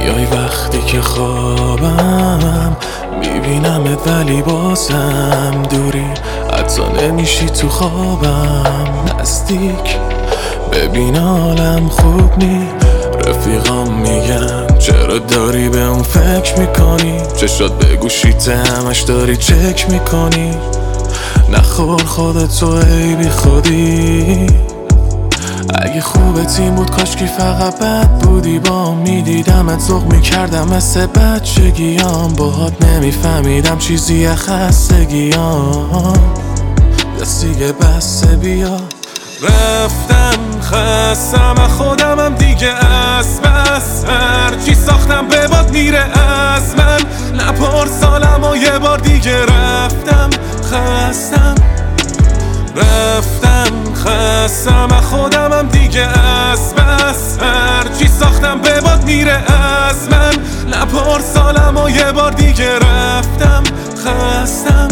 میای وقتی که خوابم میبینمت ولی بازم دوری، حتی نمیشی تو خوابم نزدیک. ببین حالم خوب نی، رفیقام میگن چرا داری به اون فکر میکنی، چشات به گوشیت همش داری چک میکنی. نخور خودتو ای بی خودی، اگه خوبه تیم بود کاشکی فقط بد بودی. با میدیدمت ذوق میکردم مثل بچگیام، باهات نمیفهمیدم چیزی خستگیام. دست دیگه بسته بیا، رفتم خستم از خودمم دیگه، از بس هرچی ساختم به باد میره از من. نپرسالم و یه بار دیگه رفتم خستم از خودمم دیگه، از بس هرچی ساختم به باد میره از من. نپرسالم و یه بار دیگه رفتم خستم.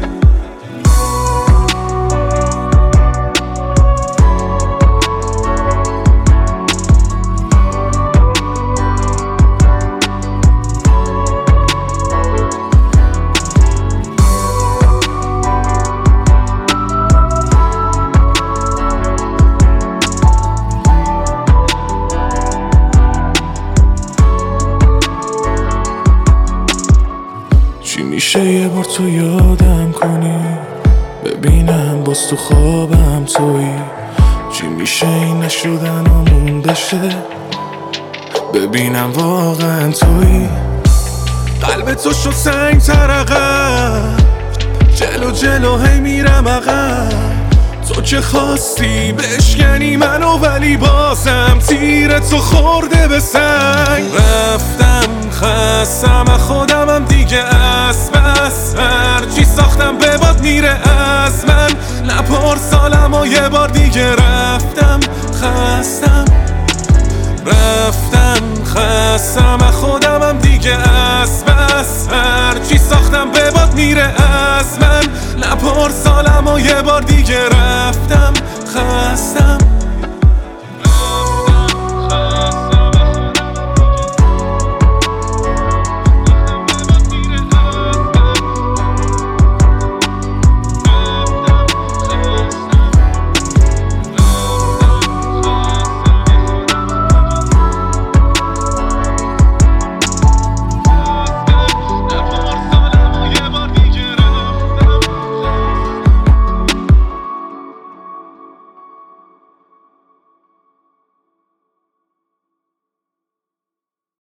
چی میشه یه بار تو یادم کنی، ببینم باز تو خوابم تویی. چی میشه این نشدنمون بشه، ببینم واقعا تویی. قلب تو شد سنگ ترقم، جلو جلو هی میرم عقب. تو که خواستی بشکنی منو ولی بازم تیر تو خورده به سنگ. رفتم خستم از خودمم دیگه، از بس هرچی ساختم به باد میره از من. نپرسالم و یه بار دیگه رفتم خستم از خودمم دیگه، از بس هرچی ساختم به باد میره از من. نپرسالم و یه بار دیگه رفتم خستم.